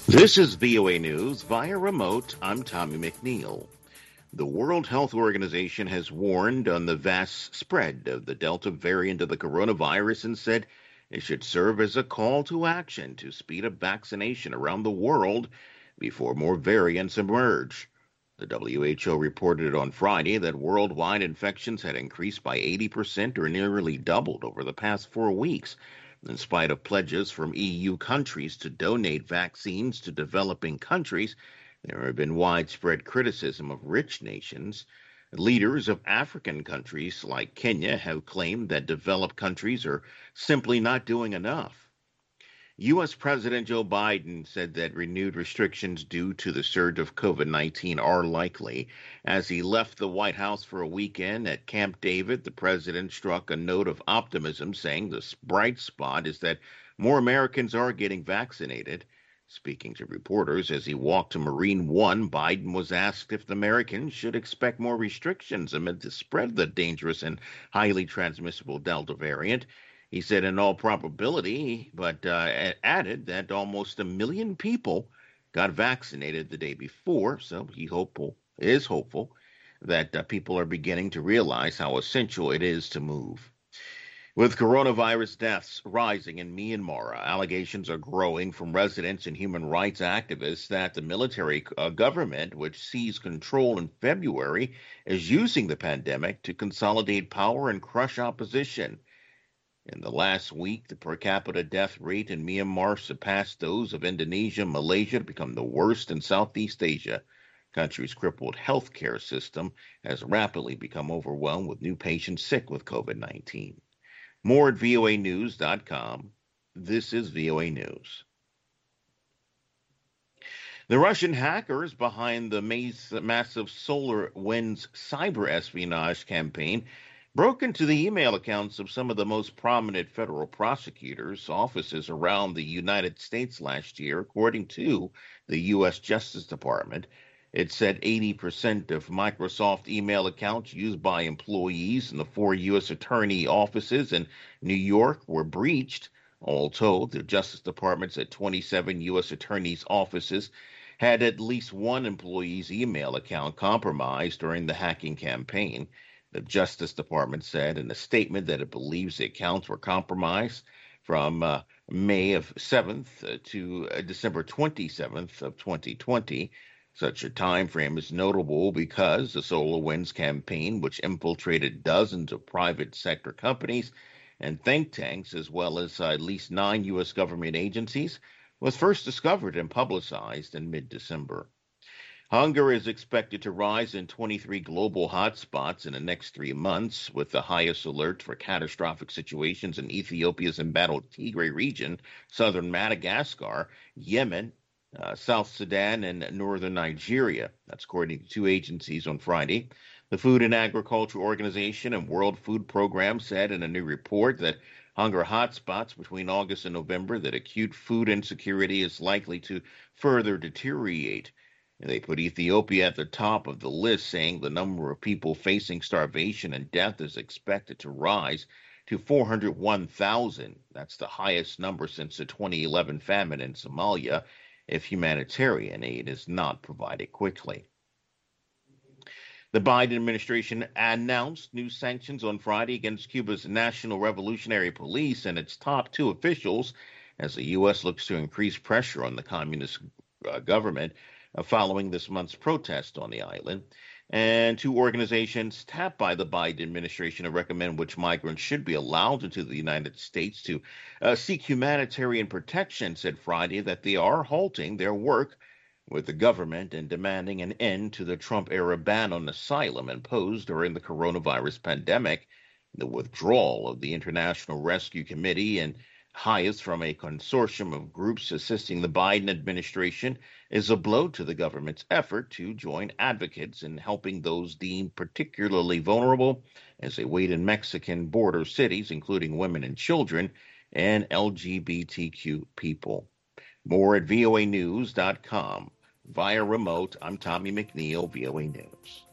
This is VOA News via remote. I'm Tommy McNeil. The World Health Organization has warned on the vast spread of the Delta variant of the coronavirus and said it should serve as a call to action to speed up vaccination around the world before more variants emerge. The WHO reported on Friday that worldwide infections had increased by 80% or nearly doubled over the past 4 weeks, in spite of pledges from EU countries to donate vaccines to developing countries. There have been widespread criticism of rich nations. Leaders of African countries like Kenya have claimed that developed countries are simply not doing enough. U.S. President Joe Biden said that renewed restrictions due to the surge of COVID-19 are likely. As he left the White House for a weekend at Camp David, the president struck a note of optimism, saying the bright spot is that more Americans are getting vaccinated. Speaking to reporters as he walked to Marine One, Biden was asked if the Americans should expect more restrictions amid the spread of the dangerous and highly transmissible Delta variant. He said in all probability, but added that almost 1 million people got vaccinated the day before. So is hopeful that people are beginning to realize how essential it is to move. With coronavirus deaths rising in Myanmar, allegations are growing from residents and human rights activists that the military government, which seized control in February, is using the pandemic to consolidate power and crush opposition. In the last week, the per capita death rate in Myanmar surpassed those of Indonesia, Malaysia to become the worst in Southeast Asia. The country's crippled healthcare system has rapidly become overwhelmed with new patients sick with COVID-19. More at voanews.com. This is VOA News. The Russian hackers behind the massive SolarWinds cyber espionage campaign broke into the email accounts of some of the most prominent federal prosecutors' offices around the United States last year, according to the U.S. Justice Department. It said 80% of Microsoft email accounts used by employees in the 4 U.S. attorney offices in New York were breached. All told, the Justice Department said 27 U.S. attorneys' offices had at least one employee's email account compromised during the hacking campaign. The Justice Department said in a statement that it believes the accounts were compromised from May of 7th to December 27th of 2020. Such a time frame is notable because the SolarWinds campaign, which infiltrated dozens of private sector companies and think tanks, as well as at least 9 U.S. government agencies, was first discovered and publicized in mid-December. Hunger is expected to rise in 23 global hotspots in the next 3 months, with the highest alert for catastrophic situations in Ethiopia's embattled Tigray region, southern Madagascar, Yemen, South Sudan, and northern Nigeria. That's according to 2 agencies on Friday. The Food and Agriculture Organization and World Food Program said in a new report that hunger hotspots between August and November that acute food insecurity is likely to further deteriorate. And they put Ethiopia at the top of the list, saying the number of people facing starvation and death is expected to rise to 401,000. That's the highest number since the 2011 famine in Somalia, if humanitarian aid is not provided quickly. The Biden administration announced new sanctions on Friday against Cuba's National Revolutionary Police and its top 2 officials as the U.S. looks to increase pressure on the communist government following this month's protest on the island. And 2 organizations tapped by the Biden administration to recommend which migrants should be allowed into the United States to seek humanitarian protection said Friday that they are halting their work with the government and demanding an end to the Trump-era ban on asylum imposed during the coronavirus pandemic. The withdrawal of the International Rescue Committee and highest from a consortium of groups assisting the Biden administration is a blow to the government's effort to join advocates in helping those deemed particularly vulnerable as they wait in Mexican border cities, including women and children and LGBTQ people. More at voanews.com. Via remote, I'm Tommy McNeil, VOA News.